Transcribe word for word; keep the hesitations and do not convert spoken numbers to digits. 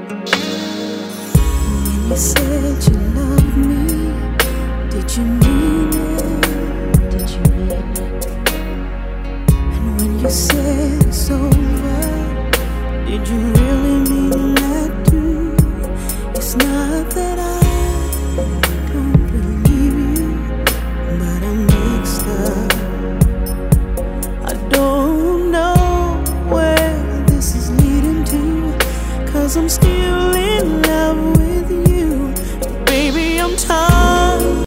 When you said you loved me, did you mean it? Did you mean it? And when you said it's over, did you really mean that too? It's not that I